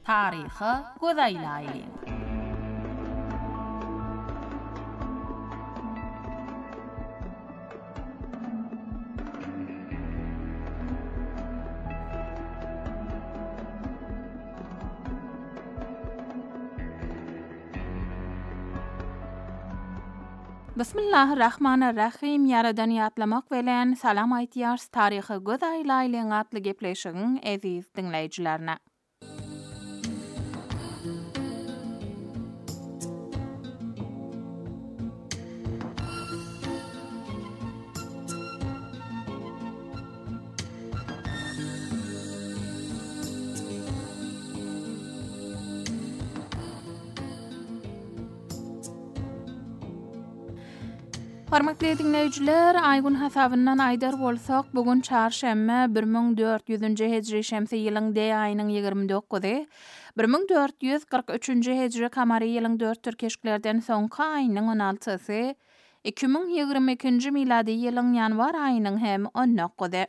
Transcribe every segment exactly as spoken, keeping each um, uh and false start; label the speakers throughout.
Speaker 1: Tarixi Gözeýlaýly. Bismillahirrahmanirrahim. Yaradan ýatlamak bilen salam aýtýars taryhy Gözeýlaýlyň atly gepleşigiň eziz dinleýijilerine. Hormatly dinleýijiler, aýgyn hasabyndan aýdar bolsak, bugun çarşembe bir ming dört ýüzünji hejri şemsi ýylyň D aýynyň ýygrimi dokuzy, bir ming dört ýüz kırk üçünji hejri kamary ýylyň dört türkeşiklerden soňky aýynyň on altysy, iki ming ýygrimi ikinji milady ýylyň ýanwar aýynyň hem on dokuzy.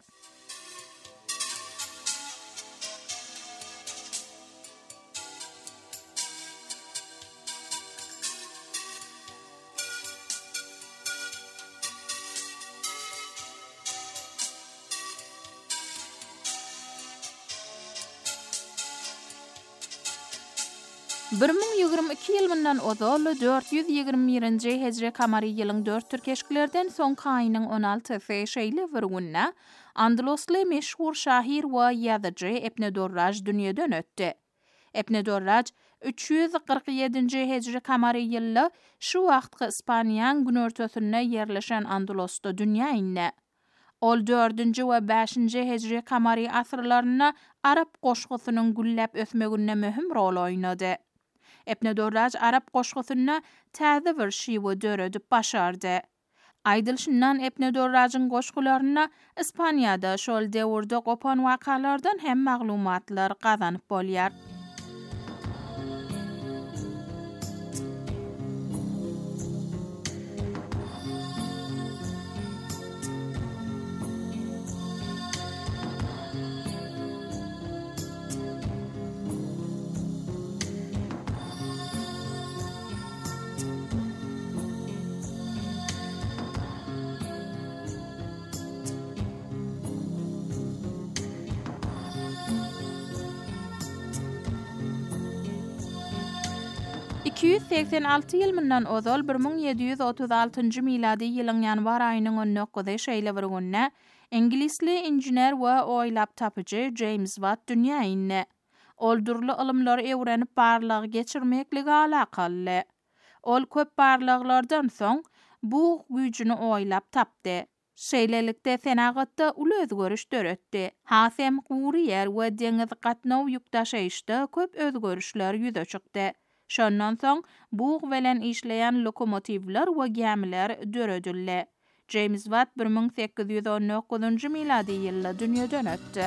Speaker 1: bir ming ýygrimi iki ýylyndan ozal dört ýüz ýygrimi birinji hejri kamary ýylyň dört türkeşiklerden soňky aýynyň on altysy şeýle bir günne Andalusly meşhur şahyr we ýazyjy Ibn Durraj dünýeden ötdi. Ibn Durraj üç ýüz kırk ýedinji hejri kamary ýylda şu wagtky Ispaniýanyň günortasynda ýerleşen Andalusda dünýä indi. Ol dördünji we beşinji hejri kamary asyrlaryna Arap goşgusynyň güllep ösmeginde möhüm rol oýnady. Ibn Durraj Arap goşgusyna täze bir şiwe döredip başardy. Aýdylşyndan Ibn Durrajyň goşgularyna Ispaniýada şol döwürde gopan wakalardan hem maglumatlar gazanyp bolýar. iki yüz seksen alty ýylyndan ozal bir ming ýedi ýüz otuz altynji milady ýylyň ýanwar aýynyň on dokuzy şeýle bir günne Ingilisli injener we oýlap tapyjy James Watt dünýä indi. Ol durly ilmlary öwrenip barlygy geçirmekligi alakaly. Ol köp barlyklardan soň bu güýjüni oýlap tapdy. Şeýlelikde senagatda uly özgörüş döretdi. Hasem Guriyer we deňiz gatnaw ýükdaşyşda köp özgörüşler ýüze çykdy. Şondan soň buğ bilen işleýän lokomotivler we gemiler döredildi. James Watt bir ming sekiz ýüz on dokuzunji milady ýylda dünýeden ötdi.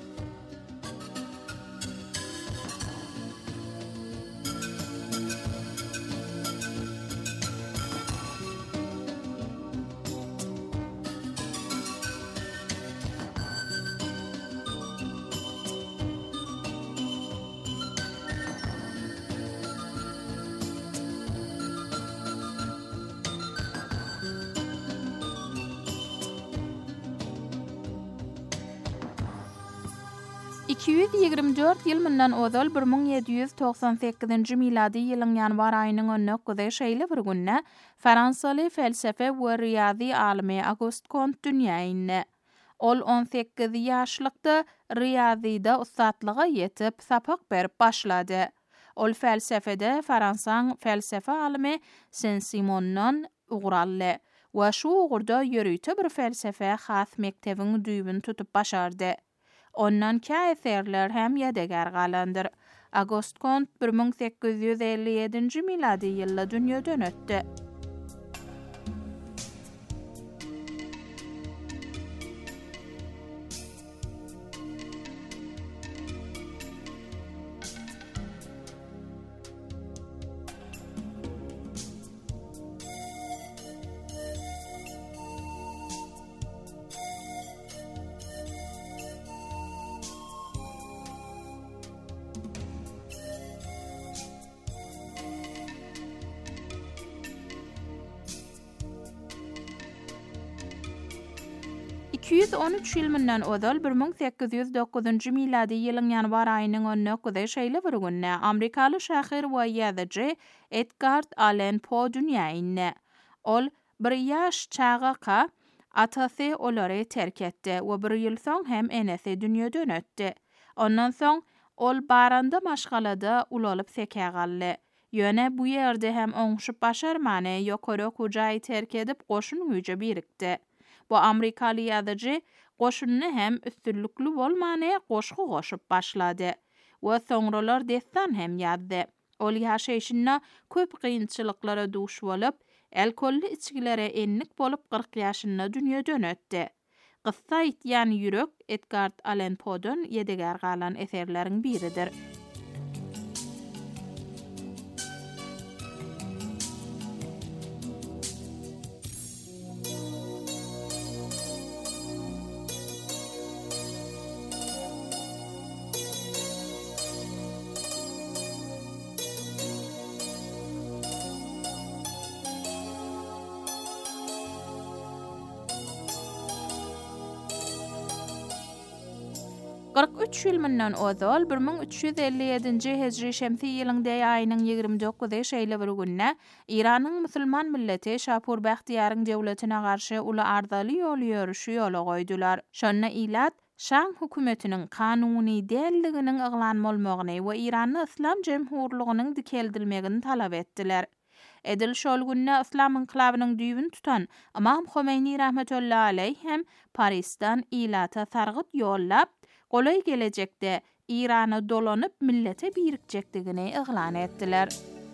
Speaker 1: iki yüz ýygrimi dört ýylyndan ozal bir ming ýedi ýüz toksan sekizinji milady ýylyň ýanwar aýynyň on dokuzy şeýle bir günne Fransaly felsefe we riýazy alimy Auguste Comte dünýä indi. Ol on sekiz ýaşlykda riýazyda ustatlyga ýetip sapak berip başlady. Ol felsefede Fransaň felsefe alimy Saint-Simondan ugraldy we şu ugurda ýörüýte bir felsefe has mektebiň düýbüni tutup başardy. Ondan ka eserler hem ýedeger galandyr. Auguste Comte bir ming sekiz ýüz elli ýedinji milady ýylda dünýeden ötdi. iki yüz on üç ýylyndan ozal bir ming sekiz yüz dokuzunjy miladi ýylyň ýanwar aýynyň onuna güze şeýle bir günne Amerikaly şahyr we ýazyjy Edgar Allan Poe dünýäne. Ol bir ýaş çağaka atasy olary terk etdi we bir ýyl soň hem enesi dünýeden ötdi. Ondan soň ol baranda maşgalada ulalyp seke galdy. Ýöne bu ýerde hem oňşup başarmany ýokary kujaý terk edip goşun güýje birikdi. Bu Amerikaly ýazyjy goşunyny hem üstünlükli bolmany goşgu goşup başlady we soňralar destan hem ýazdy. Ol ýaşaýyşyna köp kynçylyklara duş bolup, alkolly içgilere enlik bolup kırk ýaşynda dünýeden ötdi. Gyssa ýan ýürek Edgar Allan Poe'dan ýedeger galan eserleriň biridir. kırk üç ýylyndan ozal bir ming üç yüz elli ýedinji hejri şemsi ýylyňda aýynyň ýygrimi dokuzy şeýle bir günne Iranyň musulman milleti Şapur Bahtiýaryň döwletine garşy uly arzaly ýol ýörüşi ýola goýdular. Şonda ilat Şam hökümetiniň kanuny dälliginiň eglan bolmagyny we Iranyň Islam Jemhurlygynyň dikeldilmegini talap etdiler. Edil şol günne Islam inqilabynyň düýbün tutan Imam Khomeini rahmetullahi aleyh hem Parisdan ilata sargyt ýollap golay gelecekde İran'a dolanyp millete birikjekdigini eglan etdiler.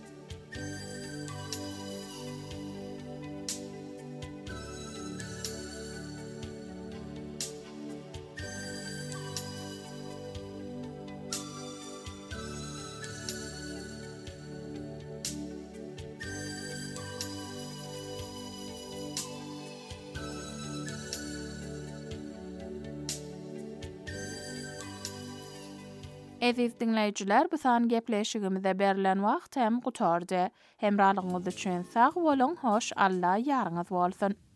Speaker 1: Eziz dinleyijiler, bu san gepleşigimizde berilen wagt hem gutardy. Hemralygyňyz üçin sag bolun, hoş, Allah ýarňyz bolsun.